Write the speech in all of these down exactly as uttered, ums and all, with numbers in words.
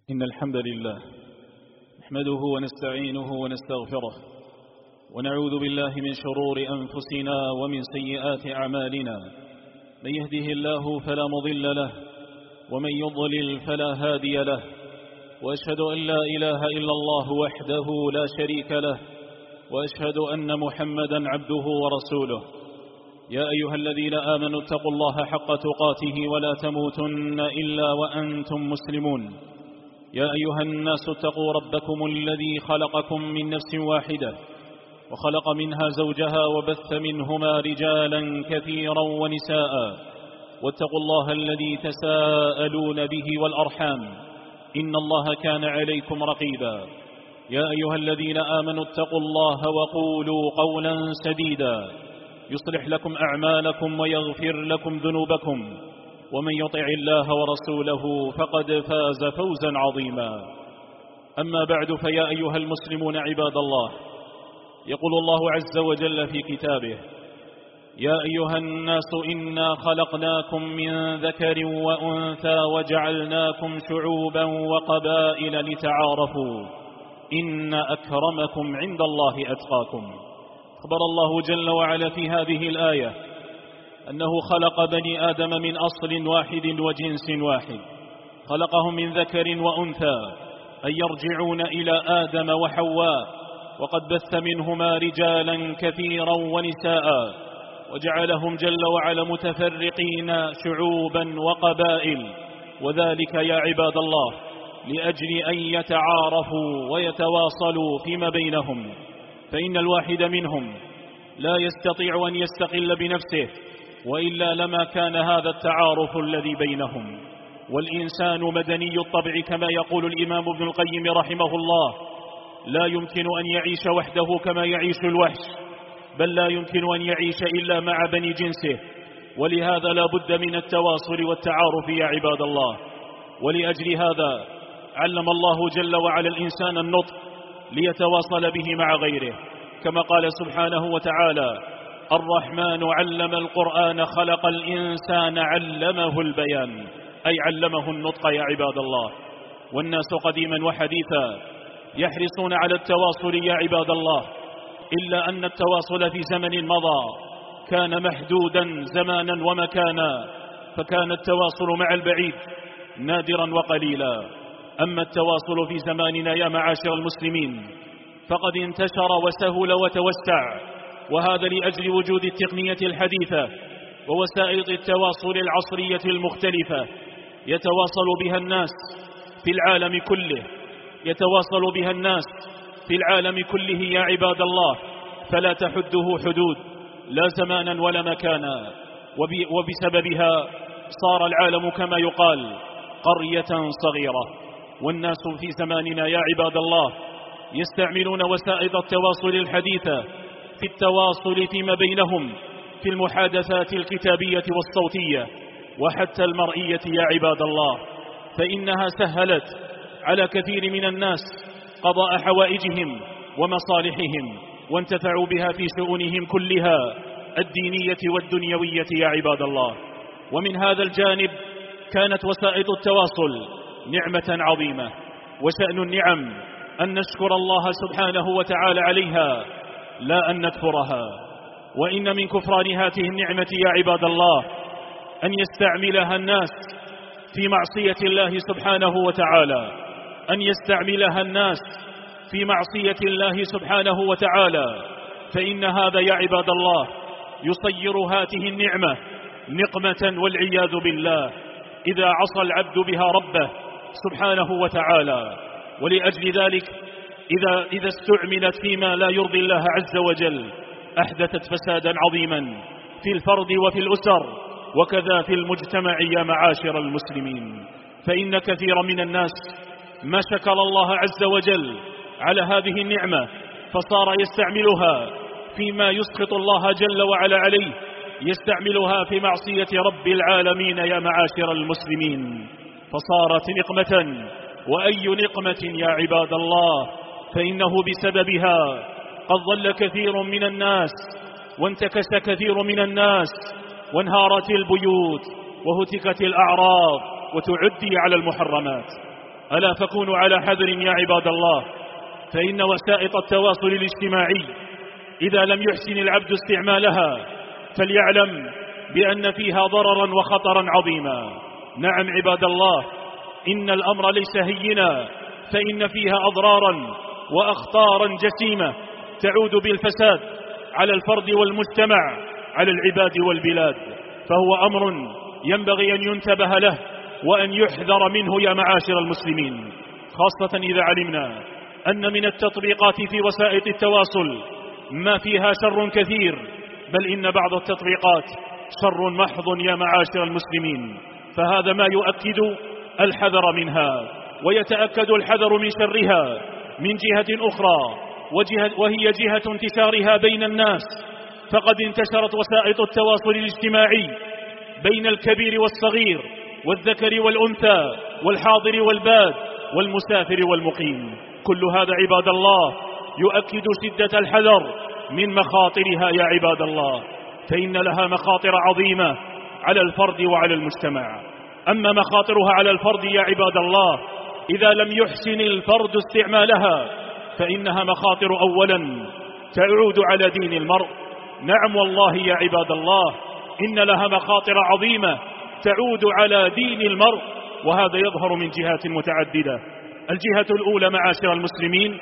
إن الحمد لله نحمده ونستعينه ونستغفره ونعوذ بالله من شرور أنفسنا ومن سيئات أعمالنا. من يهده الله فلا مضل له ومن يضلل فلا هادي له، وأشهد أن لا إله إلا الله وحده لا شريك له، وأشهد أن محمدا عبده ورسوله. يا أيها الذين آمنوا اتقوا الله حق تقاته ولا تموتن إلا وأنتم مسلمون. يا أيها الناس اتقوا ربكم الذي خلقكم من نفس واحدة وخلق منها زوجها وبث منهما رجالا كثيرا ونساء، واتقوا الله الذي تساءلون به والأرحام إن الله كان عليكم رقيبا. يا أيها الذين آمنوا اتقوا الله وقولوا قولا سديدا يصلح لكم أعمالكم ويغفر لكم ذنوبكم، ومن يطع الله ورسوله فقد فاز فوزا عظيما. أما بعد، فيا أيها المسلمون عباد الله، يقول الله عز وجل في كتابه: يا أيها الناس إنا خلقناكم من ذكر وأنثى وجعلناكم شعوبا وقبائل لتعارفوا إن أكرمكم عند الله أتقاكم. أخبر الله جل وعلا في هذه الآية أنه خلق بني آدم من أصل واحد وجنس واحد، خلقهم من ذكر وأنثى، أي يرجعون إلى آدم وحواء، وقد بث منهما رجالا كثيرا ونساء، وجعلهم جل وعلا متفرقين شعوبا وقبائل، وذلك يا عباد الله لأجل أن يتعارفوا ويتواصلوا فيما بينهم، فإن الواحد منهم لا يستطيع أن يستقل بنفسه، وإلا لما كان هذا التعارف الذي بينهم. والإنسان مدني الطبع كما يقول الإمام ابن القيم رحمه الله، لا يمكن أن يعيش وحده كما يعيش الوحش، بل لا يمكن أن يعيش إلا مع بني جنسه، ولهذا لا بد من التواصل والتعارف يا عباد الله. ولأجل هذا علم الله جل وعلا الإنسان النطق ليتواصل به مع غيره، كما قال سبحانه وتعالى: الرحمن علم القرآن خلق الإنسان علمه البيان، أي علمه النطق يا عباد الله. والناس قديما وحديثا يحرصون على التواصل يا عباد الله، إلا أن التواصل في زمن مضى كان محدودا زمانا ومكانا، فكان التواصل مع البعيد نادرا وقليلا. أما التواصل في زماننا يا معاشر المسلمين فقد انتشر وسهل وتوسع، وهذا لأجل وجود التقنية الحديثة ووسائل التواصل العصرية المختلفة يتواصل بها الناس في العالم كله، يتواصل بها الناس في العالم كله يا عباد الله، فلا تحده حدود لا زمانا ولا مكانا. وبسببها صار العالم كما يقال قرية صغيرة. والناس في زماننا يا عباد الله يستعملون وسائل التواصل الحديثة في التواصل فيما بينهم، في المحادثات الكتابية والصوتية وحتى المرئية يا عباد الله، فإنها سهلت على كثير من الناس قضاء حوائجهم ومصالحهم، وانتفعوا بها في شؤونهم كلها الدينية والدنيوية يا عباد الله. ومن هذا الجانب كانت وسائل التواصل نعمة عظيمة، وشأن النعم أن نشكر الله سبحانه وتعالى عليها لا أن نكفرها. وإن من كفران هذه النعمة يا عباد الله أن يستعملها الناس في معصية الله سبحانه وتعالى، أن يستعملها الناس في معصية الله سبحانه وتعالى، فإن هذا يا عباد الله يصير هذه النعمة نقمة والعياذ بالله إذا عصى العبد بها ربه سبحانه وتعالى. ولأجل ذلك إذا, إذا استعملت فيما لا يرضي الله عز وجل أحدثت فسادا عظيما في الفرد وفي الأسر وكذا في المجتمع يا معاشر المسلمين. فإن كثيرا من الناس ما شكر الله عز وجل على هذه النعمة، فصار يستعملها فيما يسخط الله جل وعلا عليه، يستعملها في معصية رب العالمين يا معاشر المسلمين، فصارت نقمة. وأي نقمة يا عباد الله، فإنه بسببها قد ضل كثير من الناس وانتكس كثير من الناس وانهارت البيوت وهتكت الأعراض وتعدي على المحرمات. ألا فكونوا على حذر يا عباد الله، فإن وسائط التواصل الاجتماعي إذا لم يحسن العبد استعمالها فليعلم بأن فيها ضررا وخطرا عظيما. نعم عباد الله، إن الأمر ليس هينا، فإن فيها أضرارا وأخطارا جسيمة تعود بالفساد على الفرد والمجتمع، على العباد والبلاد، فهو أمر ينبغي أن ينتبه له وأن يحذر منه يا معاشر المسلمين، خاصة إذا علمنا أن من التطبيقات في وسائل التواصل ما فيها شر كثير، بل إن بعض التطبيقات شر محض يا معاشر المسلمين، فهذا ما يؤكد الحذر منها، ويتأكد الحذر من شرها من جهة أخرى، وجهة وهي جهة انتشارها بين الناس. فقد انتشرت وسائل التواصل الاجتماعي بين الكبير والصغير والذكر والأنثى والحاضر والباد والمسافر والمقيم. كل هذا عباد الله يؤكد شدة الحذر من مخاطرها يا عباد الله، فإن لها مخاطر عظيمة على الفرد وعلى المجتمع. أما مخاطرها على الفرد يا عباد الله، إذا لم يحسن الفرد استعمالها فإنها مخاطر أولا تعود على دين المرء. نعم والله يا عباد الله، إن لها مخاطر عظيمة تعود على دين المرء، وهذا يظهر من جهات متعددة. الجهة الأولى معاشر المسلمين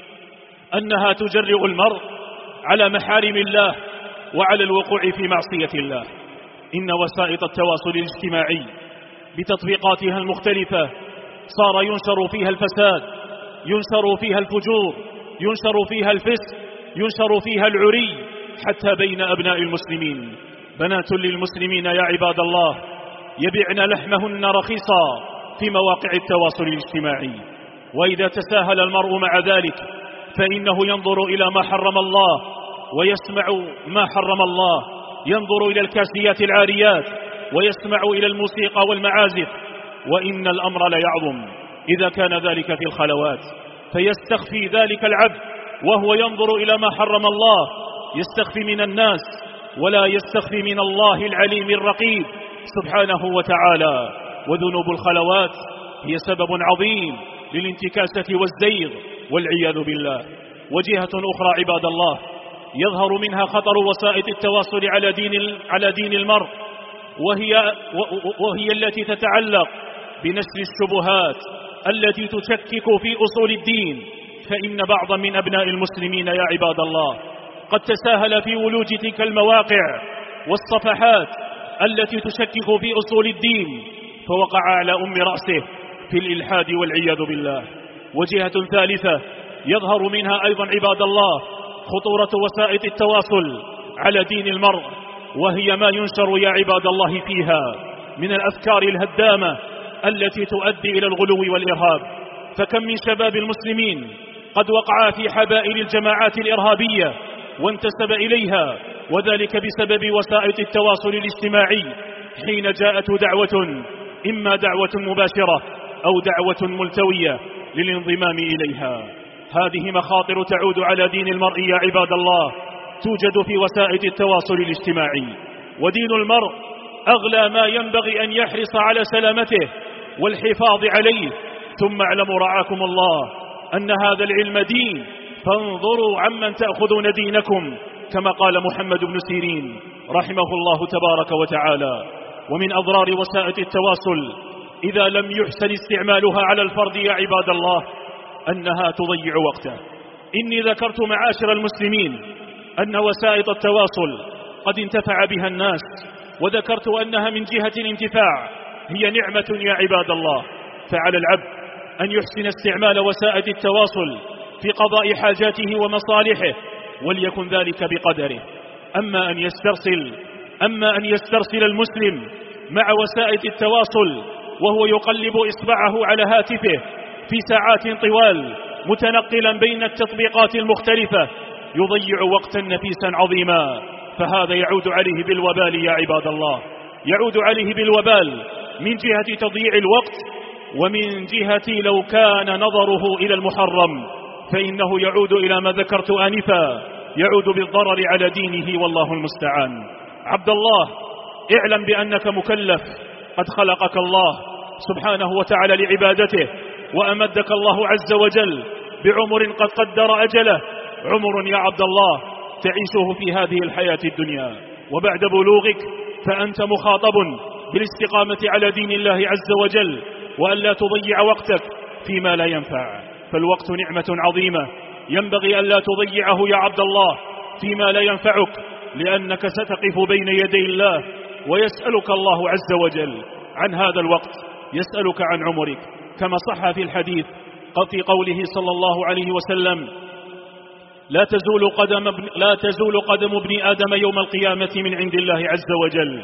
أنها تجرئ المرء على محارم الله وعلى الوقوع في معصية الله. إن وسائل التواصل الاجتماعي بتطبيقاتها المختلفة صار ينشر فيها الفساد، ينشر فيها الفجور، ينشر فيها الفسق، ينشر فيها العري، حتى بين أبناء المسلمين. بنات للمسلمين يا عباد الله يبيعن لحمهن رخيصا في مواقع التواصل الاجتماعي، وإذا تساهل المرء مع ذلك فإنه ينظر إلى ما حرم الله ويسمع ما حرم الله، ينظر إلى الكاسيات العاريات ويسمع إلى الموسيقى والمعازف، وإن الأمر ليعظم إذا كان ذلك في الخلوات، فيستخفي ذلك العبد وهو ينظر إلى ما حرم الله، يستخفي من الناس ولا يستخفي من الله العليم الرقيب سبحانه وتعالى. وذنوب الخلوات هي سبب عظيم للانتكاسة والزيغ والعياذ بالله. وجهة أخرى عباد الله يظهر منها خطر وسائل التواصل على دين على دين المرء، وهي وهي التي تتعلق بنشر الشبهات التي تشكك في أصول الدين. فإن بعضا من أبناء المسلمين يا عباد الله قد تساهل في ولوج تلك المواقع والصفحات التي تشكك في أصول الدين، فوقع على أم رأسه في الإلحاد والعياذ بالله. وجهة ثالثة يظهر منها أيضا عباد الله خطورة وسائل التواصل على دين المرء، وهي ما ينشر يا عباد الله فيها من الأفكار الهدامة التي تؤدي إلى الغلو والإرهاب. فكم من شباب المسلمين قد وقع في حبائل الجماعات الإرهابية وانتسب إليها، وذلك بسبب وسائل التواصل الاجتماعي، حين جاءته دعوة، إما دعوة مباشرة أو دعوة ملتوية للانضمام إليها. هذه مخاطر تعود على دين المرء يا عباد الله، توجد في وسائل التواصل الاجتماعي. ودين المرء أغلى ما ينبغي أن يحرص على سلامته والحفاظ عليه. ثم اعلموا رعاكم الله أن هذا العلم دين، فانظروا عمن تأخذون دينكم، كما قال محمد بن سيرين رحمه الله تبارك وتعالى. ومن أضرار وسائل التواصل إذا لم يحسن استعمالها على الفرد يا عباد الله أنها تضيع وقته. إني ذكرت معاشر المسلمين أن وسائل التواصل قد انتفع بها الناس، وذكرت أنها من جهة الانتفاع هي نعمة يا عباد الله، فعلى العبد أن يحسن استعمال وسائل التواصل في قضاء حاجاته ومصالحه، وليكن ذلك بقدره. أما أن يسترسل أما أن يسترسل المسلم مع وسائل التواصل وهو يقلب إصبعه على هاتفه في ساعات طوال متنقلا بين التطبيقات المختلفة، يضيع وقتا نفيسا عظيما، فهذا يعود عليه بالوبال يا عباد الله، يعود عليه بالوبال من جهة تضييع الوقت، ومن جهة لو كان نظره إلى المحرم فإنه يعود إلى ما ذكرت آنفا، يعود بالضرر على دينه، والله المستعان. عبد الله، اعلم بأنك مكلف، قد خلقك الله سبحانه وتعالى لعبادته، وأمدك الله عز وجل بعمر قد قدر أجله، عمر يا عبد الله تعيشه في هذه الحياة الدنيا، وبعد بلوغك فأنت مخاطب بالاستقامة على دين الله عز وجل، وأن لا تضيع وقتك فيما لا ينفع، فالوقت نعمة عظيمة ينبغي أن لا تضيعه يا عبد الله فيما لا ينفعك، لأنك ستقف بين يدي الله ويسألك الله عز وجل عن هذا الوقت، يسألك عن عمرك، كما صح في الحديث في قوله صلى الله عليه وسلم: لا تزول قدم ابن, لا تزول قدم ابن آدم يوم القيامة من عند الله عز وجل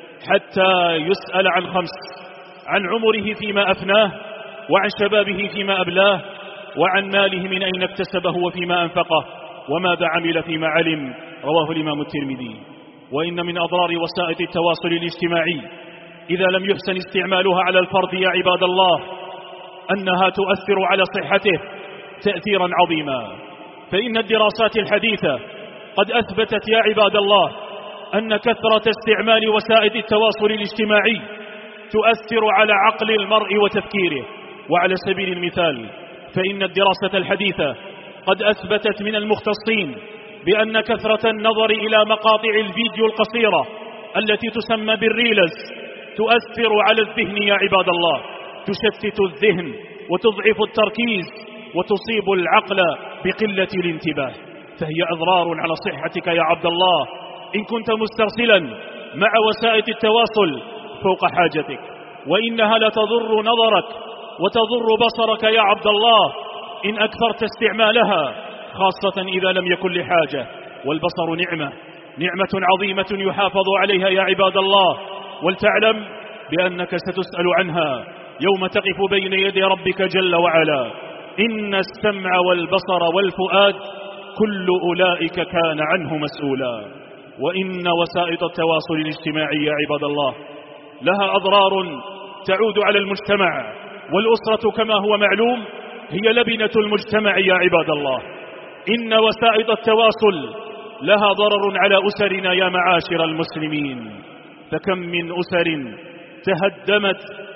حتى يسأل عن خمس: عن عمره فيما أفناه، وعن شبابه فيما أبلاه، وعن ماله من أين اكتسبه وفيما أنفقه، وماذا عمل فيما علم. رواه الإمام الترمذي. وإن من أضرار وسائل التواصل الاجتماعي إذا لم يحسن استعمالها على الفرد يا عباد الله أنها تؤثر على صحته تأثيرا عظيما، فإن الدراسات الحديثة قد أثبتت يا عباد الله أن كثرة استعمال وسائل التواصل الاجتماعي تؤثر على عقل المرء وتفكيره. وعلى سبيل المثال فإن الدراسة الحديثة قد أثبتت من المختصين بأن كثرة النظر إلى مقاطع الفيديو القصيرة التي تسمى بالريلز تؤثر على الذهن يا عباد الله، تشتت الذهن وتضعف التركيز وتصيب العقل بقلة الانتباه، فهي أضرار على صحتك يا عبد الله إن كنت مسترسلا مع وسائل التواصل فوق حاجتك، وإنها لتضر نظرك وتضر بصرك يا عبد الله إن أكثرت استعمالها، خاصة إذا لم يكن لحاجة. والبصر نعمة نعمة عظيمة يحافظ عليها يا عباد الله، ولتعلم بأنك ستسأل عنها يوم تقف بين يدي ربك جل وعلا. إن السمع والبصر والفؤاد كل أولئك كان عنه مسؤولا. وإن وسائل التواصل الاجتماعي يا عباد الله لها أضرار تعود على المجتمع، والأسرة كما هو معلوم هي لبنة المجتمع يا عباد الله. إن وسائل التواصل لها ضرر على أسرنا يا معاشر المسلمين، فكم من أسر تهدمت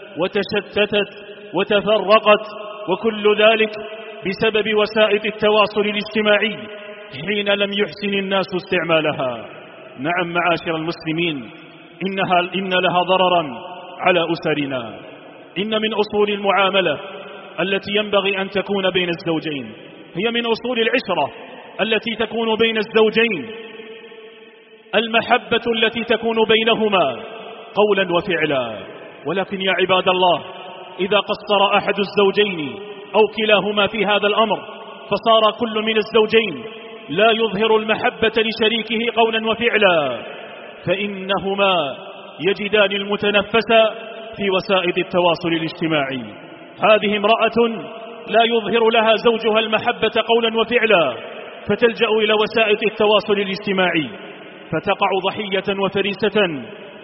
وتشتتت وتفرقت، وكل ذلك بسبب وسائل التواصل الاجتماعي حين لم يحسن الناس استعمالها. نعم معاشر المسلمين، إنها إن لها ضررا على أسرنا. إن من أصول المعاملة التي ينبغي أن تكون بين الزوجين، هي من أصول العشرة التي تكون بين الزوجين، المحبة التي تكون بينهما قولا وفعلا. ولكن يا عباد الله إذا قصر أحد الزوجين أو كلاهما في هذا الأمر فصار كل من الزوجين لا يظهر المحبة لشريكه قولا وفعلا، فإنهما يجدان المتنفس في وسائل التواصل الاجتماعي. هذه امرأة لا يظهر لها زوجها المحبة قولا وفعلا، فتلجأ إلى وسائل التواصل الاجتماعي فتقع ضحية وفريسة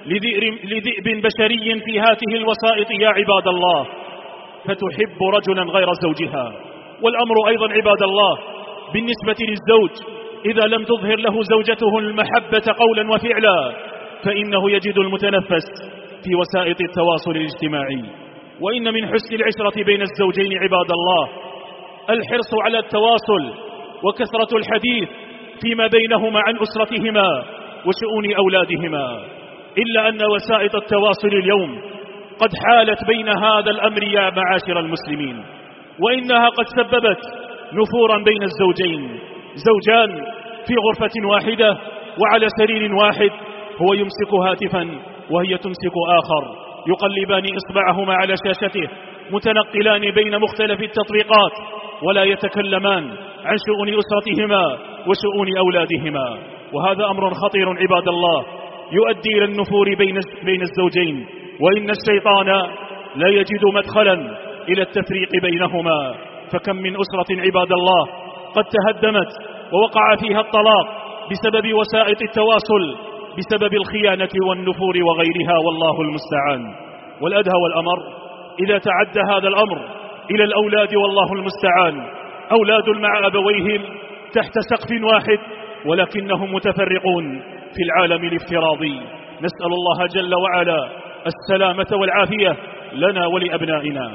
لذئب بشري في هذه الوسائط يا عباد الله، فتحب رجلا غير زوجها. والأمر أيضا عباد الله بالنسبة للزوج إذا لم تظهر له زوجته المحبة قولا وفعلا فإنه يجد المتنفس في وسائل التواصل الاجتماعي. وإن من حسن العشرة بين الزوجين عباد الله الحرص على التواصل وكثرة الحديث فيما بينهما عن أسرتهما وشؤون أولادهما، إلا أن وسائل التواصل اليوم قد حالت بين هذا الأمر يا معاشر المسلمين، وإنها قد سببت نفورا بين الزوجين، زوجان في غرفة واحدة وعلى سرير واحد، هو يمسك هاتفا وهي تمسك آخر، يقلبان إصبعهما على شاشته، متنقلان بين مختلف التطبيقات، ولا يتكلمان عن شؤون أسرتهما وشؤون أولادهما. وهذا أمر خطير عباد الله يؤدي إلى النفور بين الزوجين، وإن الشيطان لا يجد مدخلا إلى التفريق بينهما. فكم من أسرة عباد الله قد تهدمت ووقع فيها الطلاق بسبب وسائل التواصل، بسبب الخيانة والنفور وغيرها، والله المستعان. والأدهى والأمر إذا تعدى هذا الأمر إلى الأولاد، والله المستعان، أولاد مع أبويهم تحت سقف واحد ولكنهم متفرقون في العالم الافتراضي. نسأل الله جل وعلا السلامة والعافية لنا ولأبنائنا.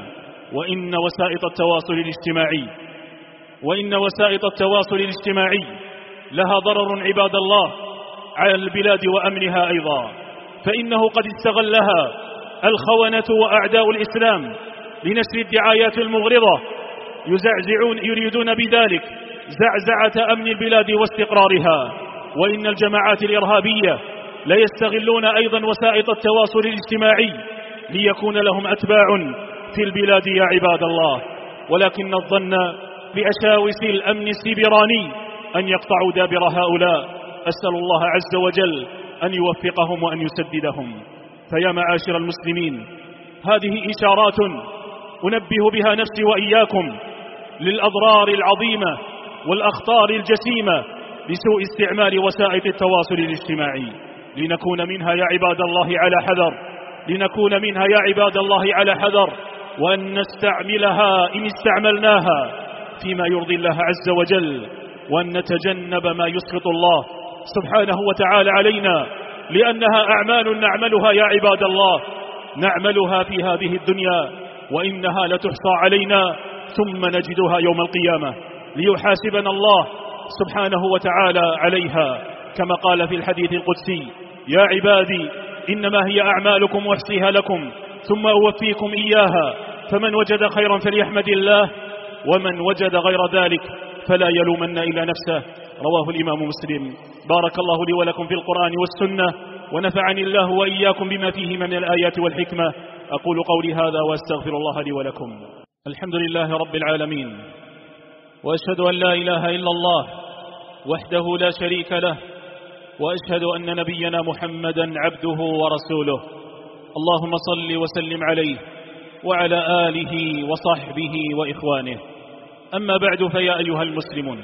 وإن وسائط التواصل الاجتماعي وإن وسائط التواصل الاجتماعي لها ضرر عباد الله على البلاد وأمنها أيضا، فإنه قد استغلها الخونة وأعداء الإسلام لنشر الدعايات المغرضة، يزعزعون يريدون بذلك زعزعة أمن البلاد واستقرارها. وإن الجماعات الإرهابية لا يستغلون أيضا وسائط التواصل الاجتماعي ليكون لهم أتباع في البلاد يا عباد الله، ولكن الظن بأشاوس الأمن السيبراني أن يقطعوا دابر هؤلاء. أسأل الله عز وجل أن يوفقهم وأن يسددهم. فيا معاشر المسلمين، هذه إشارات أنبه بها نفسي وإياكم للأضرار العظيمة والأخطار الجسيمة لسوء استعمال وسائط التواصل الاجتماعي، لنكون منها يا عباد الله على حذر لنكون منها يا عباد الله على حذر وأن نستعملها إن استعملناها فيما يرضي الله عز وجل، وأن نتجنب ما يسخط الله سبحانه وتعالى علينا، لأنها أعمال نعملها يا عباد الله، نعملها في هذه الدنيا وإنها لتحصى علينا ثم نجدها يوم القيامة ليحاسبنا الله سبحانه وتعالى عليها، كما قال في الحديث القدسي: يا عبادي إنما هي أعمالكم أحصيها لكم ثم أوفيكم إياها، فمن وجد خيرا فليحمد الله ومن وجد غير ذلك فلا يلومن إلا نفسه. رواه الإمام مسلم. بارك الله لي ولكم في القرآن والسنة، ونفعني الله وإياكم بما فيهما من الآيات والحكمة. أقول قولي هذا وأستغفر الله لي ولكم. الحمد لله رب العالمين، وأشهد أن لا إله إلا الله وحده لا شريك له، وأشهد أن نبينا محمدا عبده ورسوله. اللهم صل وسلم عليه وعلى آله وصحبه وإخوانه. أما بعد، فيا أيها المسلمون،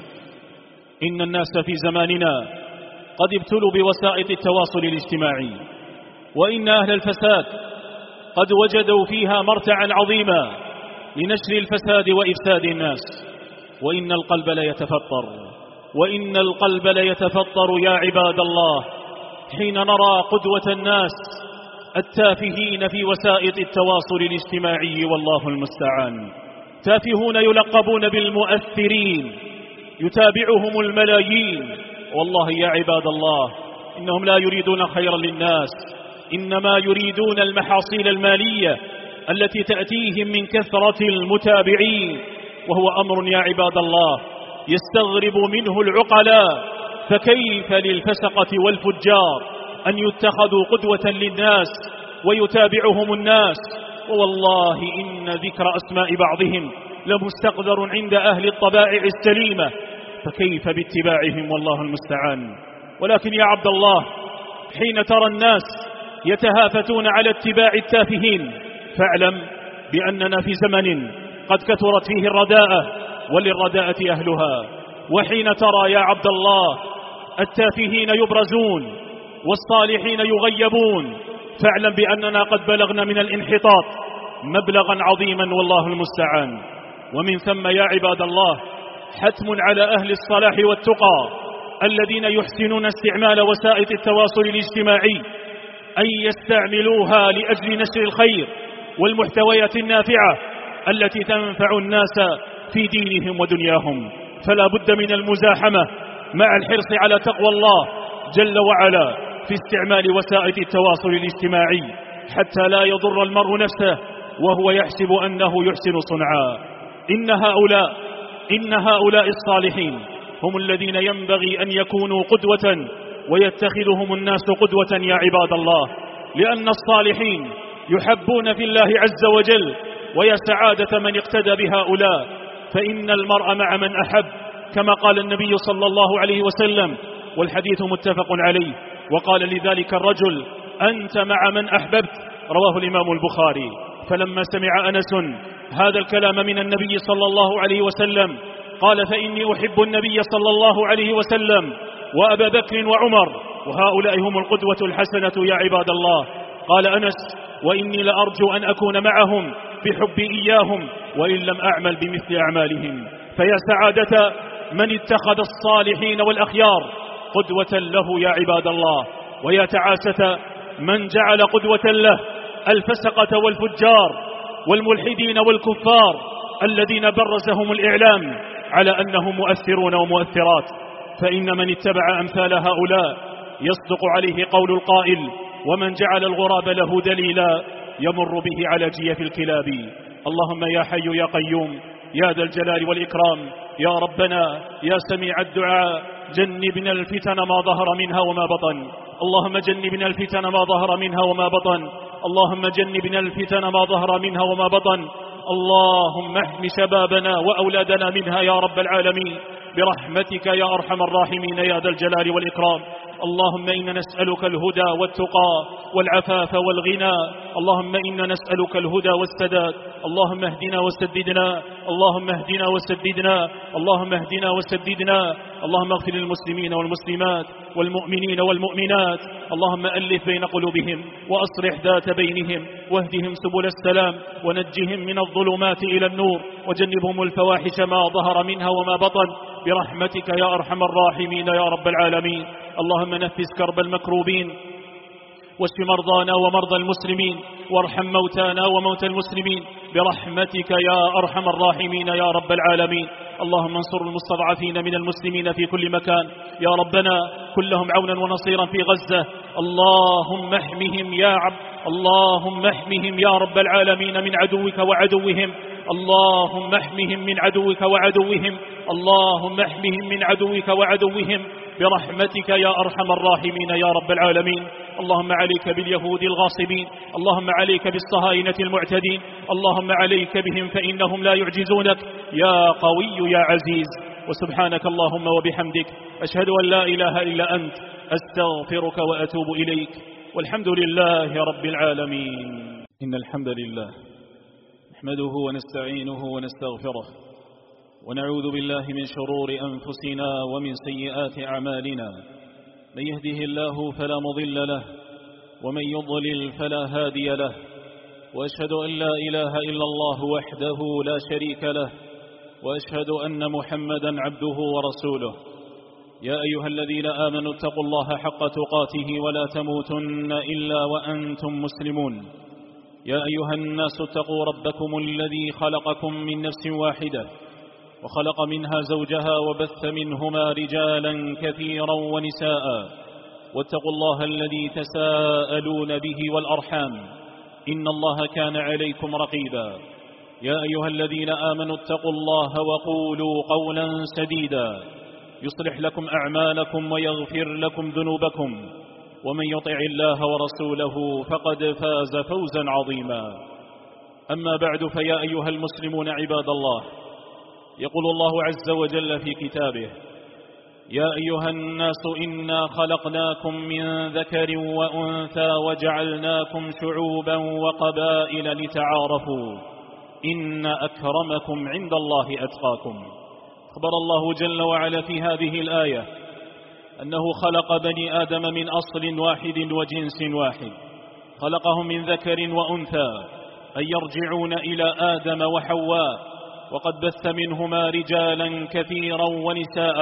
إن الناس في زماننا قد ابتلوا بوسائط التواصل الاجتماعي، وإن أهل الفساد قد وجدوا فيها مرتعا عظيما لنشر الفساد وإفساد الناس. وإن القلب لا يتفطر وإن القلب لا يتفطر يا عباد الله حين نرى قدوة الناس التافهين في وسائط التواصل الاجتماعي، والله المستعان. تافهون يلقبون بالمؤثرين، يتابعهم الملايين، والله يا عباد الله إنهم لا يريدون خيرا للناس، إنما يريدون المحاصيل المالية التي تأتيهم من كثرة المتابعين، وهو أمر يا عباد الله يستغرب منه العقلاء، فكيف للفسقة والفجار أن يتخذوا قدوة للناس ويتابعهم الناس؟ والله إن ذكر أسماء بعضهم لمستقدر عند أهل الطبائع السليمة، فكيف باتباعهم؟ والله المستعان. ولكن يا عبد الله، حين ترى الناس يتهافتون على اتباع التافهين فاعلم بأننا في زمن قد كثرت فيه الرداءة وللرداءة أهلها. وحين ترى يا عبد الله التافهين يبرزون والصالحين يغيبون فاعلم بأننا قد بلغنا من الانحطاط مبلغا عظيما، والله المستعان. ومن ثم يا عباد الله حتم على أهل الصلاح والتقى الذين يحسنون استعمال وسائط التواصل الاجتماعي أن يستعملوها لأجل نشر الخير والمحتويات النافعة التي تنفع الناس في دينهم ودنياهم. فلا بد من المزاحمة مع الحرص على تقوى الله جل وعلا في استعمال وسائط التواصل الاجتماعي حتى لا يضر المرء نفسه وهو يحسب أنه يحسن صنعا. إن هؤلاء إن هؤلاء الصالحين هم الذين ينبغي أن يكونوا قدوة ويتخذهم الناس قدوة يا عباد الله، لأن الصالحين يحبون في الله عز وجل، ويا سعادة من اقتدى بهؤلاء، فإن المرء مع من أحب كما قال النبي صلى الله عليه وسلم، والحديث متفق عليه. وقال لذلك الرجل: أنت مع من أحببت، رواه الإمام البخاري. فلما سمع أنس هذا الكلام من النبي صلى الله عليه وسلم قال: فإني أحب النبي صلى الله عليه وسلم وأبا بكر وعمر، وهؤلاء هم القدوة الحسنة يا عباد الله. قال أنس: وإني لأرجو أن أكون معهم بحبي إياهم وإن لم أعمل بمثل أعمالهم. فيا سعادة من اتخذ الصالحين والأخيار قدوة له يا عباد الله، ويا تعاسة من جعل قدوة له الفسقة والفجار والملحدين والكفار الذين برزهم الإعلام على أنهم مؤثرون ومؤثرات. فإن من اتبع أمثال هؤلاء يصدق عليه قول القائل: ومن جعل الغراب له دليلا يمر به على جيف الكلاب. اللهم يا حي يا قيوم يا ذا الجلال والإكرام يا ربنا يا سميع الدعاء، جنبنا الفتن ما ظهر منها وما بطن. اللهم جنبنا الفتن ما ظهر منها وما بطن. اللهم جنبنا الفتن ما ظهر منها وما بطن. اللهم احم شبابنا وأولادنا منها يا رب العالمين برحمتك يا أرحم الراحمين يا ذا الجلال والإكرام. اللهم إنا نسألك الهدى والتقى والعفاف والغنى. اللهم إنا نسألك الهدى والسداد. اللهم اهدنا وسددنا. اللهم اهدنا وسددنا. اللهم اهدنا وسددنا. اللهم اغفر للمسلمين والمسلمات والمؤمنين والمؤمنات. اللهم ألف بين قلوبهم وأصلح ذات بينهم واهدهم سبل السلام ونجهم من الظلمات إلى النور وجنبهم الفواحش ما ظهر منها وما بطن برحمتك يا أرحم الراحمين يا رب العالمين. اللهم نفس كرب المكروبين واشف مرضانا ومرضى المسلمين وارحم موتانا وموتى المسلمين برحمتك يا أرحم الراحمين يا رب العالمين. اللهم انصر المستضعفين من المسلمين في كل مكان يا ربنا، كلهم عونا ونصيرا في غزة. اللهم احمهم يا عبد اللهم احمهم يا رب العالمين من عدوك وعدوهم. اللهم احمهم من عدوك وعدوهم. اللهم احمهم من عدوك وعدوهم برحمتك يا أرحم الراحمين يا رب العالمين. اللهم عليك باليهود الغاصبين. اللهم عليك بالصهاينة المعتدين. اللهم عليك بهم فإنهم لا يعجزونك يا قوي يا عزيز. وسبحانك اللهم وبحمدك أشهد أن لا إله إلا أنت أستغفرك وأتوب إليك. والحمد لله رب العالمين. إن الحمد لله نحمده ونستعينه ونستغفره ونعوذ بالله من شرور أنفسنا ومن سيئات أعمالنا. من يهده الله فلا مضل له ومن يضلل فلا هادي له، وأشهد أن لا إله إلا الله وحده لا شريك له، وأشهد أن محمدا عبده ورسوله. يا أيها الذين آمنوا اتقوا الله حق تقاته ولا تموتن إلا وأنتم مسلمون. يا أيها الناس اتقوا ربكم الذي خلقكم من نفس واحدة وخلق منها زوجها وبث منهما رجالا كثيرا ونساء، واتقوا الله الذي تساءلون به والأرحام إن الله كان عليكم رقيبا. يا أيها الذين آمنوا اتقوا الله وقولوا قولا سديدا يصلح لكم أعمالكم ويغفر لكم ذنوبكم، ومن يطع الله ورسوله فقد فاز فوزا عظيما. أما بعد، فيا أيها المسلمون عباد الله، يقول الله عز وجل في كتابه: يا أيها الناس إنا خلقناكم من ذكر وأنثى وجعلناكم شعوبا وقبائل لتعارفوا إن أكرمكم عند الله أتقاكم. أخبر الله جل وعلا في هذه الآية أنه خلق بني آدم من أصل واحد وجنس واحد، خلقهم من ذكر وأنثى أي يرجعون إلى آدم وحواء، وقد بث منهما رجالا كثيرا ونساء،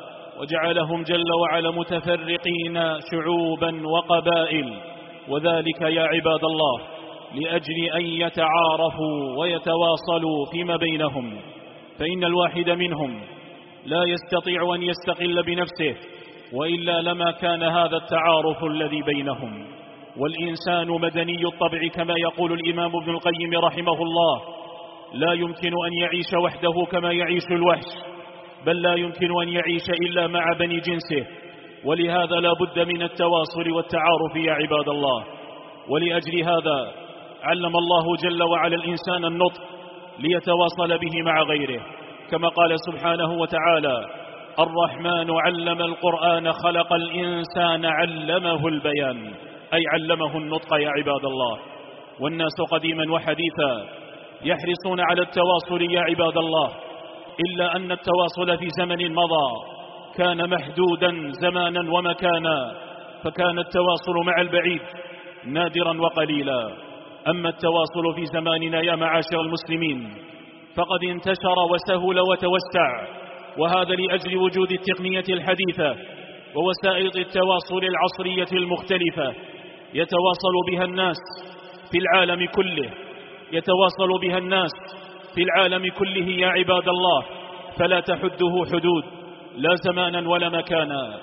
وجعلهم جل وعلا متفرقين شعوبا وقبائل، وذلك يا عباد الله لأجل أن يتعارفوا ويتواصلوا فيما بينهم، فإن الواحد منهم لا يستطيع أن يستقل بنفسه، وإلا لما كان هذا التعارف الذي بينهم. والإنسان مدني الطبع كما يقول الإمام ابن القيم رحمه الله، لا يمكن أن يعيش وحده كما يعيش الوحش، بل لا يمكن أن يعيش إلا مع بني جنسه، ولهذا لا بد من التواصل والتعارف يا عباد الله. ولأجل هذا علم الله جل وعلا الإنسان النطق ليتواصل به مع غيره، كما قال سبحانه وتعالى: الرحمن علم القرآن خلق الإنسان علمه البيان، أي علمه النطق يا عباد الله. والناس قديما وحديثا يحرصون على التواصل يا عباد الله، إلا أن التواصل في زمن مضى كان محدودا زمانا ومكانا، فكان التواصل مع البعيد نادرا وقليلا. أما التواصل في زماننا يا معاشر المسلمين فقد انتشر وسهل وتوسع، وهذا لأجل وجود التقنية الحديثة ووسائل التواصل العصرية المختلفة يتواصل بها الناس في العالم كله، يتواصل بها الناس في العالم كله يا عباد الله، فلا تحده حدود لا زمانا ولا مكانا،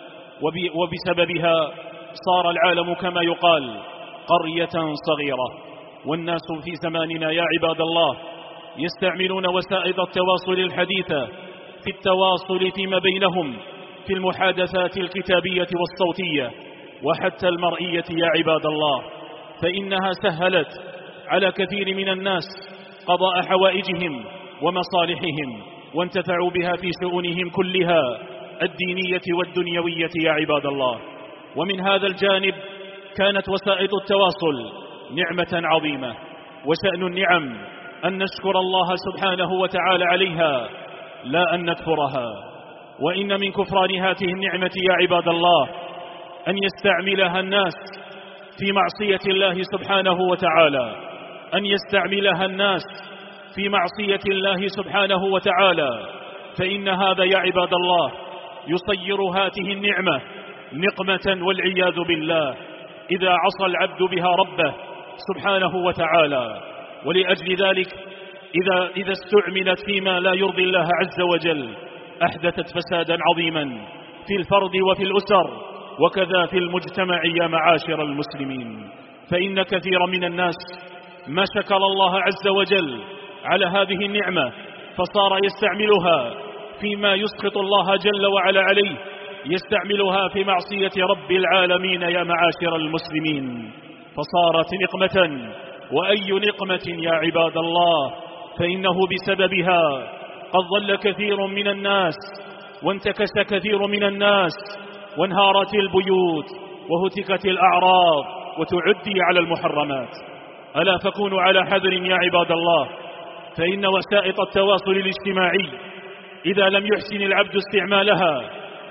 وبسببها صار العالم كما يقال قرية صغيرة. والناس في زماننا يا عباد الله يستعملون وسائل التواصل الحديثة في التواصل فيما بينهم، في المحادثات الكتابية والصوتية وحتى المرئية يا عباد الله، فإنها سهلت على كثير من الناس قضاء حوائجهم ومصالحهم، وانتفعوا بها في شؤونهم كلها الدينية والدنيوية يا عباد الله. ومن هذا الجانب كانت وسائل التواصل نعمة عظيمة، وشأن النعم أن نشكر الله سبحانه وتعالى عليها لا أن نكفرها. وإن من كفران هذه النعمة يا عباد الله أن يستعملها الناس في معصية الله سبحانه وتعالى، أن يستعملها الناس في معصية الله سبحانه وتعالى، فإن هذا يا عباد الله يصير هذه النعمة نقمة والعياذ بالله إذا عصى العبد بها ربه سبحانه وتعالى. ولأجل ذلك إذا, إذا استعملت فيما لا يرضي الله عز وجل أحدثت فسادا عظيما في الفرد وفي الأسر وكذا في المجتمع يا معاشر المسلمين. فإن كثيرا من الناس ما شكر الله عز وجل على هذه النعمة فصار يستعملها فيما يسخط الله جل وعلا عليه، يستعملها في معصية رب العالمين يا معاشر المسلمين، فصارت نقمة. وأي نقمة يا عباد الله، فإنه بسببها قد ضل كثير من الناس وانتكس كثير من الناس وانهارت البيوت وهتكت الأعراض وتعدي على المحرمات. ألا فكونوا على حذر يا عباد الله، فإن وسائل التواصل الاجتماعي إذا لم يحسن العبد استعمالها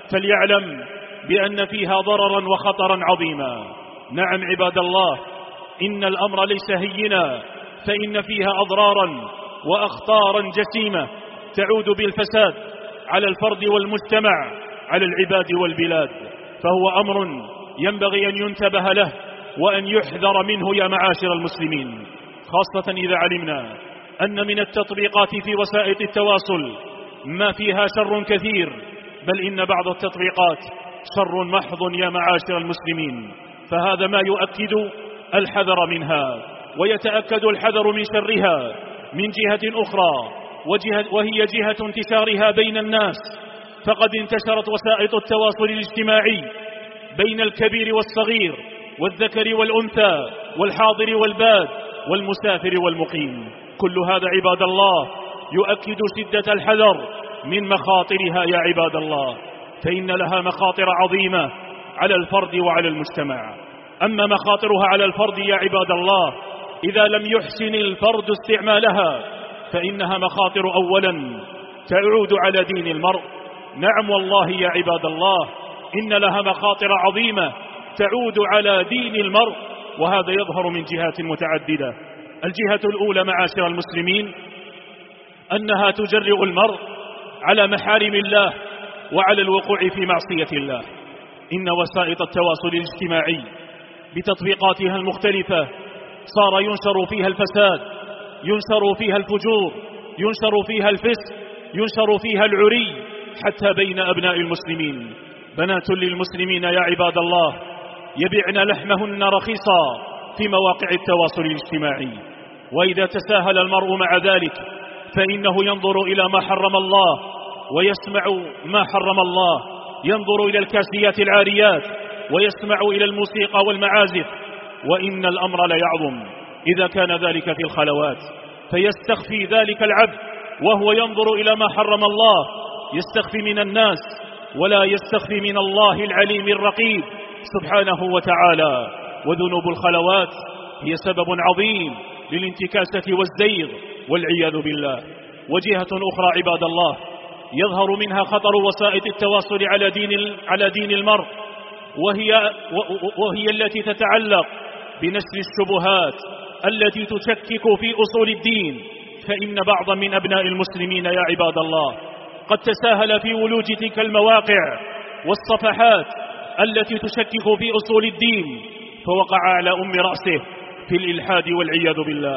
فليعلم بأن فيها ضررا وخطرا عظيما. نعم عباد الله، إن الأمر ليس هينا، فإن فيها أضرارا وأخطارا جسيمة تعود بالفساد على الفرد والمجتمع، على العباد والبلاد، فهو أمر ينبغي أن ينتبه له وأن يحذر منه يا معاشر المسلمين، خاصة إذا علمنا أن من التطبيقات في وسائل التواصل ما فيها شر كثير، بل إن بعض التطبيقات شر محض يا معاشر المسلمين، فهذا ما يؤكد الحذر منها، ويتأكد الحذر من شرها من جهة أخرى، وجهة وهي جهة انتشارها بين الناس. فقد انتشرت وسائل التواصل الاجتماعي بين الكبير والصغير والذكر والأنثى والحاضر والباد والمسافر والمقيم. كل هذا عباد الله يؤكد شدة الحذر من مخاطرها يا عباد الله، فإن لها مخاطر عظيمة على الفرد وعلى المجتمع. أما مخاطرها على الفرد يا عباد الله، إذا لم يحسن الفرد استعمالها فإنها مخاطر أولا تعود على دين المرء. نعم والله يا عباد الله، إن لها مخاطر عظيمة تعود على دين المرء، وهذا يظهر من جهات متعددة. الجهة الأولى معاشر المسلمين أنها تجرئ المرء على محارم الله وعلى الوقوع في معصية الله. إن وسائل التواصل الاجتماعي بتطبيقاتها المختلفة صار ينشر فيها الفساد، ينشر فيها الفجور، ينشر فيها الفسق، ينشر فيها العري حتى بين أبناء المسلمين. بنات للمسلمين يا عباد الله يبيعن لحمهن رخيصا في مواقع التواصل الاجتماعي، وإذا تساهل المرء مع ذلك فإنه ينظر إلى ما حرم الله ويسمع ما حرم الله، ينظر إلى الكاسيات العاريات ويسمع إلى الموسيقى والمعازف، وإن الأمر لا يعظم إذا كان ذلك في الخلوات، فيستخفي ذلك العبد وهو ينظر إلى ما حرم الله، يستخفي من الناس ولا يستخفي من الله العليم الرقيب سبحانه وتعالى. وذنوب الخلوات هي سبب عظيم للانتكاسة والزيغ والعياذ بالله. وجهة أخرى عباد الله يظهر منها خطر وسائل التواصل على دين على دين المرء، وهي وهي التي تتعلق بنشر الشبهات التي تشكك في أصول الدين. فإن بعضا من أبناء المسلمين يا عباد الله قد تساهل في ولوج تلك المواقع والصفحات التي تشكك في أصول الدين، فوقع على أم رأسه في الإلحاد والعياذ بالله.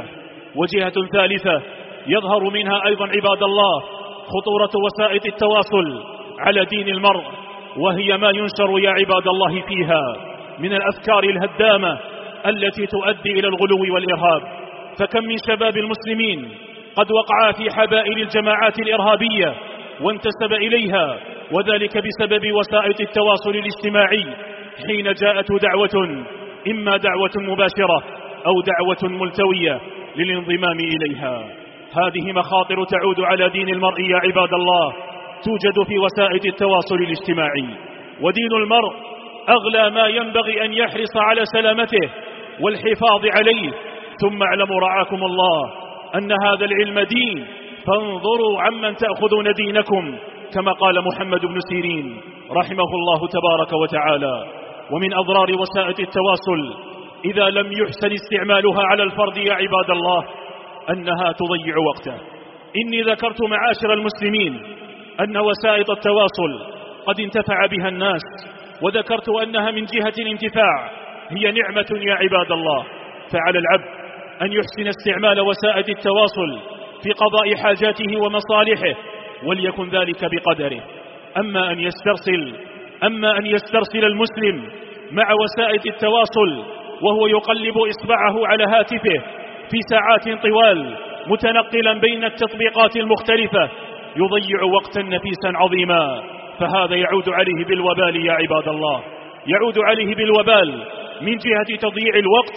وجهة ثالثة يظهر منها أيضا عباد الله خطورة وسائل التواصل على دين المرء، وهي ما ينشر يا عباد الله فيها من الأفكار الهدامة التي تؤدي إلى الغلو والإرهاب. فكم من شباب المسلمين قد وقع في حبائل الجماعات الإرهابية وانتسب إليها، وذلك بسبب وسائل التواصل الاجتماعي حين جاءته دعوة، إما دعوة مباشرة أو دعوة ملتوية للانضمام إليها. هذه مخاطر تعود على دين المرء يا عباد الله، توجد في وسائل التواصل الاجتماعي، ودين المرء أغلى ما ينبغي أن يحرص على سلامته والحفاظ عليه. ثم اعلموا رعاكم الله أن هذا العلم دين، فانظروا عمن تأخذون دينكم، كما قال محمد بن سيرين رحمه الله تبارك وتعالى. ومن أضرار وسائل التواصل إذا لم يحسن استعمالها على الفرد يا عباد الله أنها تضيع وقته. إني ذكرت معاشر المسلمين أن وسائل التواصل قد انتفع بها الناس، وذكرت أنها من جهة الانتفاع هي نعمة يا عباد الله، فعلى العبد أن يحسن استعمال وسائل التواصل في قضاء حاجاته ومصالحه، وليكن ذلك بقدره. أما أن يسترسل أما أن يسترسل المسلم مع وسائل التواصل وهو يقلب إصبعه على هاتفه في ساعات طوال متنقلا بين التطبيقات المختلفة، يضيع وقتا نفيسا عظيما، فهذا يعود عليه بالوبال يا عباد الله، يعود عليه بالوبال من جهة تضييع الوقت،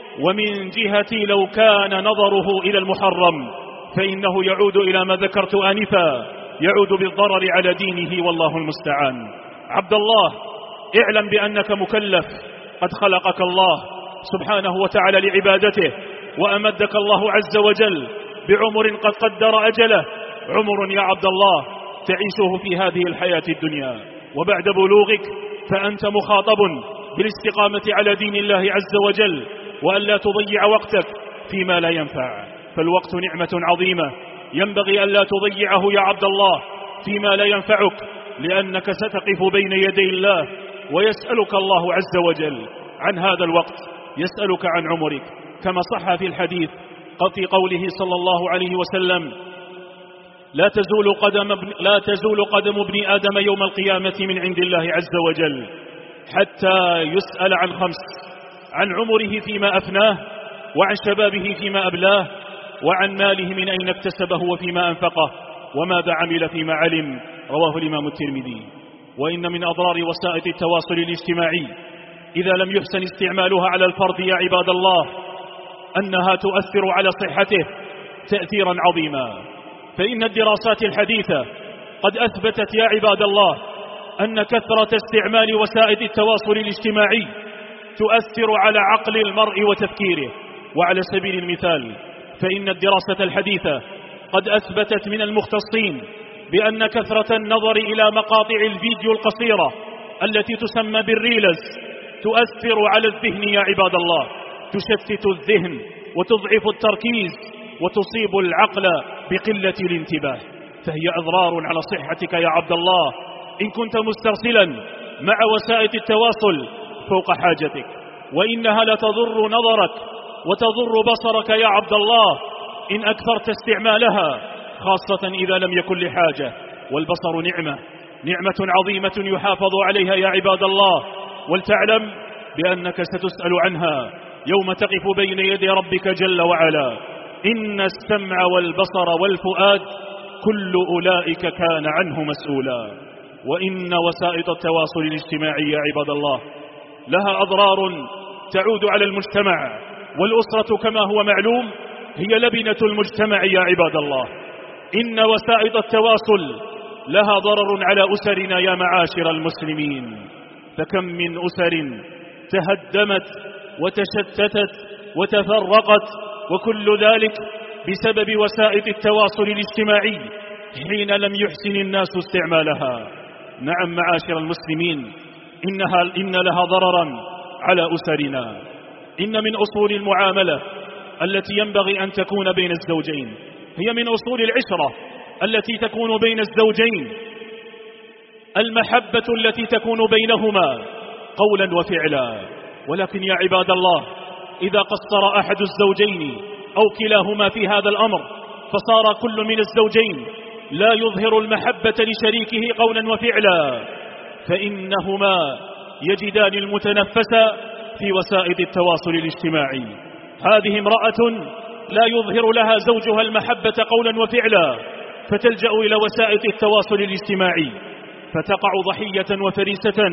ومن جهة لو كان نظره إلى المحرم فإنه يعود إلى ما ذكرت آنفا، يعود بالضرر على دينه، والله المستعان. عبد الله، اعلم بأنك مكلف، قد خلقك الله سبحانه وتعالى لعبادته، وأمدك الله عز وجل بعمر قد قدر أجله، عمر يا عبد الله تعيشه في هذه الحياة الدنيا، وبعد بلوغك فأنت مخاطب بالاستقامة على دين الله عز وجل، وأن لا تضيع وقتك فيما لا ينفع، فالوقت نعمة عظيمة ينبغي أن لا تضيعه يا عبد الله فيما لا ينفعك، لأنك ستقف بين يدي الله ويسألك الله عز وجل عن هذا الوقت، يسألك عن عمرك، كما صح في الحديث في قوله صلى الله عليه وسلم: لا تزول قدم ابن, لا تزول قدم ابن آدم يوم القيامة من عند الله عز وجل حتى يسأل عن خمس: عن عمره فيما أفناه، وعن شبابه فيما أبلاه، وعن ماله من أين اكتسبه وفيما أنفقه، وماذا عمل فيما علم. رواه الإمام الترمذي. وإن من أضرار وسائل التواصل الاجتماعي إذا لم يحسن استعمالها على الفرد يا عباد الله أنها تؤثر على صحته تأثيرا عظيما، فإن الدراسات الحديثة قد أثبتت يا عباد الله أن كثرة استعمال وسائل التواصل الاجتماعي تؤثر على عقل المرء وتفكيره. وعلى سبيل المثال فإن الدراسة الحديثة قد أثبتت من المختصين بأن كثرة النظر إلى مقاطع الفيديو القصيرة التي تسمى بالريلز تؤثر على الذهن يا عباد الله، تشتت الذهن وتضعف التركيز وتصيب العقل بقلة الانتباه، فهي أضرار على صحتك يا عبد الله إن كنت مسترسلا مع وسائل التواصل فوق حاجتك، وإنها لتضر نظرك وتضر بصرك يا عبد الله إن أكثرت استعمالها، خاصة إذا لم يكن لحاجة. والبصر نعمة نعمة عظيمة يحافظ عليها يا عباد الله، ولتعلم بأنك ستسأل عنها يوم تقف بين يدي ربك جل وعلا. إن السمع والبصر والفؤاد كل أولئك كان عنه مسؤولا. وإن وسائل التواصل الاجتماعي يا عباد الله لها أضرار تعود على المجتمع، والأسرة كما هو معلوم هي لبنة المجتمع يا عباد الله. إن وسائل التواصل لها ضرر على أسرنا يا معاشر المسلمين، فكم من أسر تهدمت وتشتتت وتفرقت، وكل ذلك بسبب وسائل التواصل الاجتماعي حين لم يحسن الناس استعمالها. نعم معاشر المسلمين، إنها إن لها ضررا على أسرنا. إن من أصول المعاملة التي ينبغي أن تكون بين الزوجين هي من أصول العشرة التي تكون بين الزوجين المحبة التي تكون بينهما قولا وفعلا. ولكن يا عباد الله إذا قصر أحد الزوجين أو كلاهما في هذا الأمر، فصار كل من الزوجين لا يظهر المحبة لشريكه قولا وفعلا، فإنهما يجدان المتنفس في وسائل التواصل الاجتماعي. هذه امرأة لا يظهر لها زوجها المحبة قولا وفعلا، فتلجأ إلى وسائل التواصل الاجتماعي، فتقع ضحية وفريسة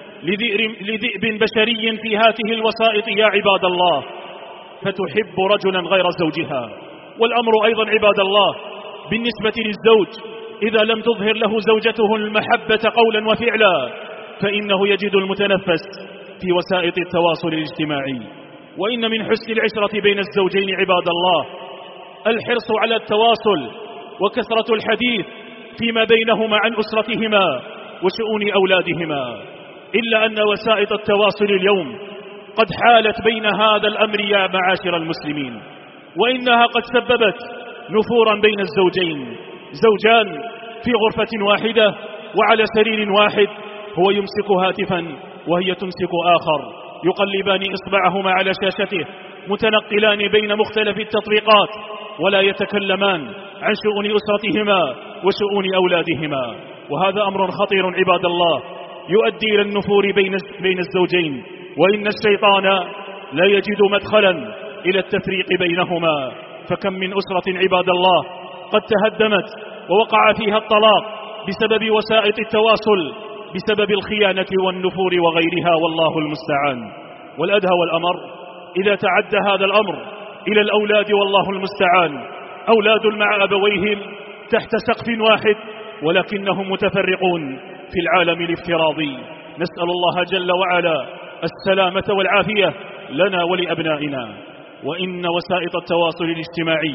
لذئب بشري في هذه الوسائط يا عباد الله، فتحب رجلا غير زوجها. والأمر أيضا عباد الله بالنسبة للزوج، إذا لم تظهر له زوجته المحبة قولا وفعلا، فإنه يجد المتنفس في وسائل التواصل الاجتماعي. وإن من حسن العشرة بين الزوجين عباد الله الحرص على التواصل وكثرة الحديث فيما بينهما عن أسرتهما وشؤون أولادهما، إلا أن وسائل التواصل اليوم قد حالت بين هذا الأمر يا معاشر المسلمين، وإنها قد سببت نفورا بين الزوجين، زوجان في غرفة واحدة وعلى سرير واحد، هو يمسك هاتفا وهي تمسك آخر، يقلبان إصبعهما على شاشته، متنقلان بين مختلف التطبيقات، ولا يتكلمان عن شؤون أسرتهما وشؤون أولادهما. وهذا أمر خطير عباد الله يؤدي إلى النفور بين بين الزوجين، وإن الشيطان لا يجد مدخلا إلى التفريق بينهما. فكم من أسرة عباد الله قد تهدمت ووقع فيها الطلاق بسبب وسائل التواصل، بسبب الخيانة والنفور وغيرها، والله المستعان. والأدهى والأمر إذا تعدى هذا الأمر إلى الأولاد، والله المستعان، أولاد مع أبويهم تحت سقف واحد ولكنهم متفرقون في العالم الافتراضي. نسأل الله جل وعلا السلامة والعافية لنا ولأبنائنا. وإن وسائل التواصل الاجتماعي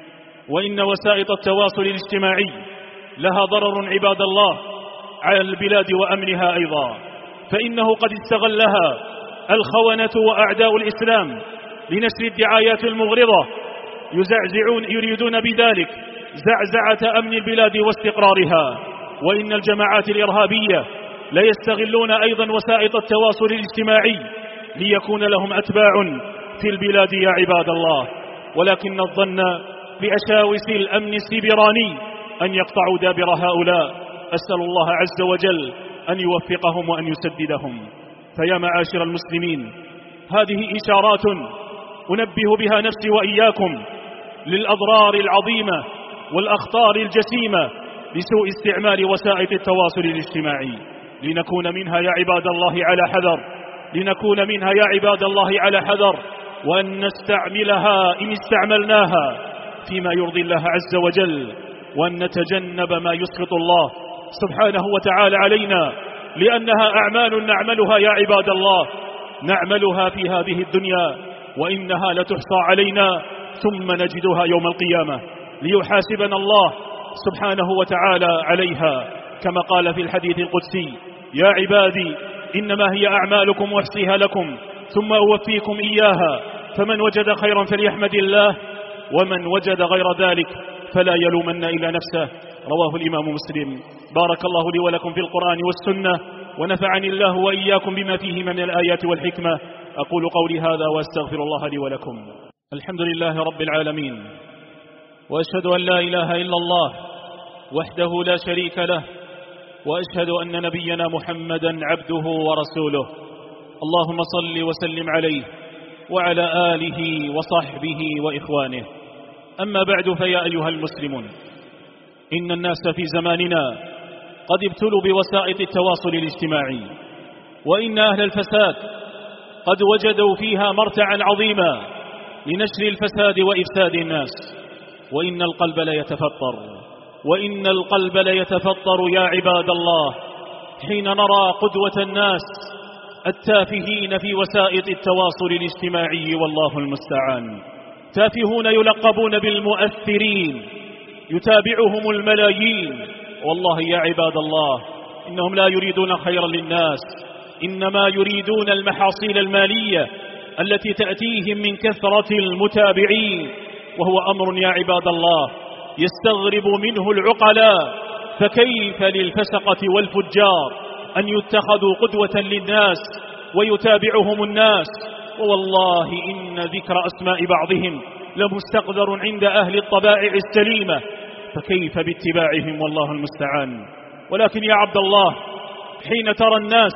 وإن وسائل التواصل الاجتماعي لها ضرر عباد الله على البلاد وأمنها أيضا، فإنه قد استغلها الخونة وأعداء الإسلام لنشر الدعايات المغرضة، يزعزعون يريدون بذلك زعزعة أمن البلاد واستقرارها. وإن الجماعات الإرهابية لا يستغلون أيضا وسائل التواصل الاجتماعي ليكون لهم أتباع في البلاد يا عباد الله، ولكن الظن بأشاوس الأمن السيبراني أن يقطعوا دابر هؤلاء. أسأل الله عز وجل أن يوفقهم وأن يسددهم. فيا معاشر المسلمين، هذه إشارات أنبه بها نفسي وإياكم للأضرار العظيمة والأخطار الجسيمة لسوء استعمال وسائل التواصل الاجتماعي، لنكون منها يا عباد الله على حذر لنكون منها يا عباد الله على حذر وأن نستعملها إن استعملناها فيما يرضي الله عز وجل، وأن نتجنب ما يسخط الله سبحانه وتعالى علينا، لأنها أعمال نعملها يا عباد الله، نعملها في هذه الدنيا وإنها لتحصى علينا ثم نجدها يوم القيامة ليحاسبنا الله سبحانه وتعالى عليها، كما قال في الحديث القدسي: يا عبادي إنما هي أعمالكم أحصيها لكم ثم أوفيكم إياها، فمن وجد خيرا فليحمد الله ومن وجد غير ذلك فلا يلومن إلا نفسه. رواه الإمام مسلم. بارك الله لي ولكم في القرآن والسنة، ونفعني الله وإياكم بما فيه من الآيات والحكمة. أقول قولي هذا وأستغفر الله لي ولكم. الحمد لله رب العالمين، وأشهد أن لا إله إلا الله وحده لا شريك له، وأشهد أن نبينا محمدا عبده ورسوله. اللهم صل وسلم عليه وعلى آله وصحبه وإخوانه. أما بعد، فيا أيها المسلمون، إن الناس في زماننا قد ابتلوا بوسائل التواصل الاجتماعي، وإن أهل الفساد قد وجدوا فيها مرتعا عظيما لنشر الفساد وإفساد الناس. وإن القلب ليتفطر وإن القلب ليتفطر يا عباد الله حين نرى قدوة الناس التافهين في وسائل التواصل الاجتماعي، والله المستعان. تافهون يلقبون بالمؤثرين، يتابعهم الملايين، والله يا عباد الله إنهم لا يريدون خيرا للناس، إنما يريدون المحاصيل المالية التي تأتيهم من كثرة المتابعين، وهو أمر يا عباد الله يستغرب منه العقلاء. فكيف للفسقة والفجار أن يتخذوا قدوة للناس ويتابعهم الناس؟ ووالله إن ذكر أسماء بعضهم لمستقذر عند أهل الطبائع السليمة، فكيف باتباعهم والله المستعان. ولكن يا عبد الله، حين ترى الناس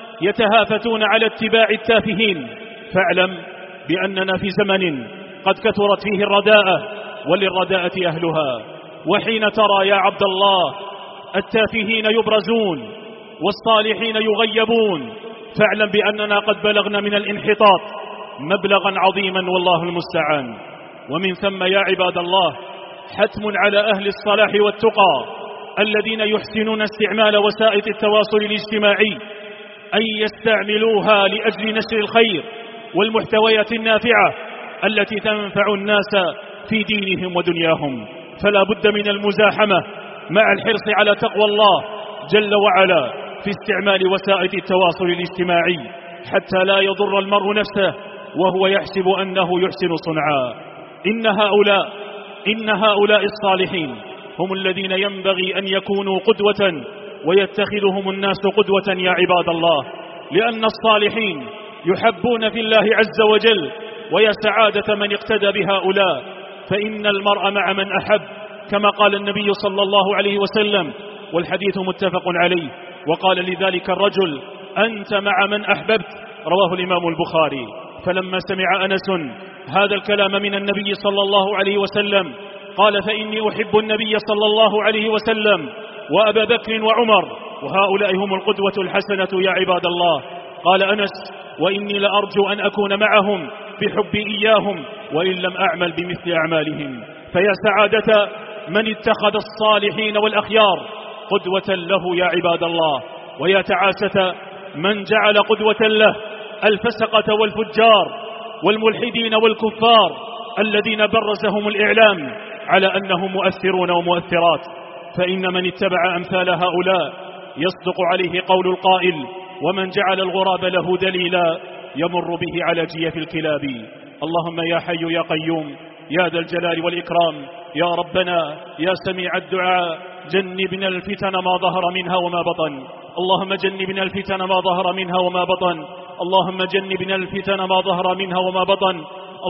يتهافتون على اتباع التافهين فاعلم بأننا في زمن قد كثرت فيه الرداءة وللرداءة أهلها. وحين ترى يا عبد الله التافهين يبرزون والصالحين يغيبون فاعلم بأننا قد بلغنا من الانحطاط مبلغا عظيما والله المستعان. ومن ثم يا عباد الله حتم على أهل الصلاح والتقى الذين يحسنون استعمال وسائل التواصل الاجتماعي أن يستعملوها لأجل نشر الخير والمحتويات النافعة التي تنفع الناس في دينهم ودنياهم. فلا بد من المزاحمة مع الحرص على تقوى الله جل وعلا في استعمال وسائل التواصل الاجتماعي حتى لا يضر المرء نفسه وهو يحسب أنه يحسن صنعا. إن هؤلاء إن هؤلاء الصالحين هم الذين ينبغي أن يكونوا قدوة ويتخذهم الناس قدوة يا عباد الله، لأن الصالحين يحبون في الله عز وجل، ويا سعادة من اقتدى بهؤلاء، فإن المرء مع من أحب كما قال النبي صلى الله عليه وسلم، والحديث متفق عليه. وقال لذلك الرجل أنت مع من أحببت، رواه الإمام البخاري. فلما سمع أنس هذا الكلام من النبي صلى الله عليه وسلم قال فإني أحب النبي صلى الله عليه وسلم وأبا بكر وعمر، وهؤلاء هم القدوة الحسنة يا عباد الله. قال أنس وإني لأرجو أن أكون معهم بحبي إياهم وإن لم أعمل بمثل أعمالهم. فيا سعادة من اتخذ الصالحين والأخيار قدوة له يا عباد الله، ويا تعاسة من جعل قدوة له الفسقة والفجار والملحدين والكفار الذين برزهم الإعلام على أنهم مؤثرون ومؤثرات. فإن من اتبع أمثال هؤلاء يصدق عليه قول القائل ومن جعل الغراب له دليلا يمر به على جيف الكلاب. اللهم يا حي يا قيوم يا ذا الجلال والإكرام يا ربنا يا سميع الدعاء جنبنا الفتن ما ظهر منها وما بطن. اللهم جنبنا الفتن ما ظهر منها وما بطن. اللهم جنبنا الفتن ما ظهر منها وما بطن.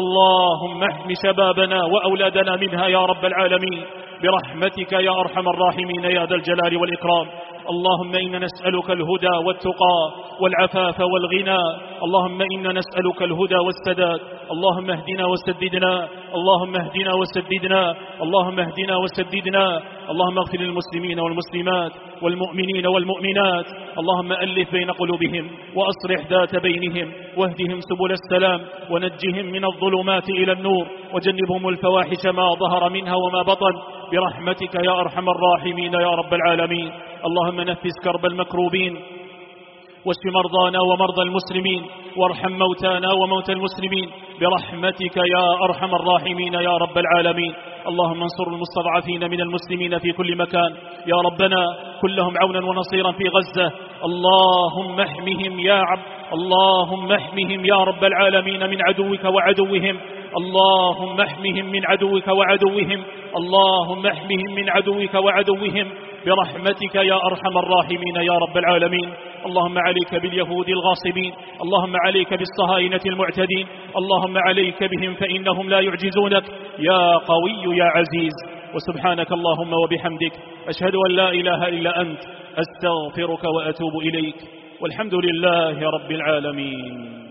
اللهم احم شبابنا وأولادنا منها يا رب العالمين برحمتك يا أرحم الراحمين يا ذا الجلال والإكرام. اللهم إنا نسألك الهدى والتقى والعفاف والغنى. اللهم إنا نسألك الهدى والسداد. اللهم اهدنا وسددنا. اللهم اهدنا وسددنا. اللهم اهدنا وسددنا. اللهم اغفر للمسلمين والمسلمات والمؤمنين والمؤمنات. اللهم ألف بين قلوبهم وأصلح ذات بينهم واهدهم سبل السلام ونجهم من الظلمات إلى النور وجنبهم الفواحش ما ظهر منها وما بطن برحمتك يا أرحم الراحمين يا رب العالمين. اللهم نفس كرب المكروبين واشف مرضانا ومرضى المسلمين وارحم موتانا وموتى المسلمين برحمتك يا أرحم الراحمين يا رب العالمين. اللهم انصر المستضعفين من المسلمين في كل مكان يا ربنا، كلهم عونا ونصيرا في غزة. اللهم احمهم يا عبد اللهم احمهم يا رب العالمين من عدوك وعدوهم. اللهم احمهم من عدوك وعدوهم. اللهم احمهم من عدوك وعدوهم برحمتك يا أرحم الراحمين يا رب العالمين. اللهم عليك باليهود الغاصبين. اللهم عليك بالصهاينة المعتدين. اللهم عليك بهم فإنهم لا يعجزونك يا قوي يا عزيز. وسبحانك اللهم وبحمدك أشهد أن لا إله إلا أنت أستغفرك وأتوب إليك، والحمد لله رب العالمين.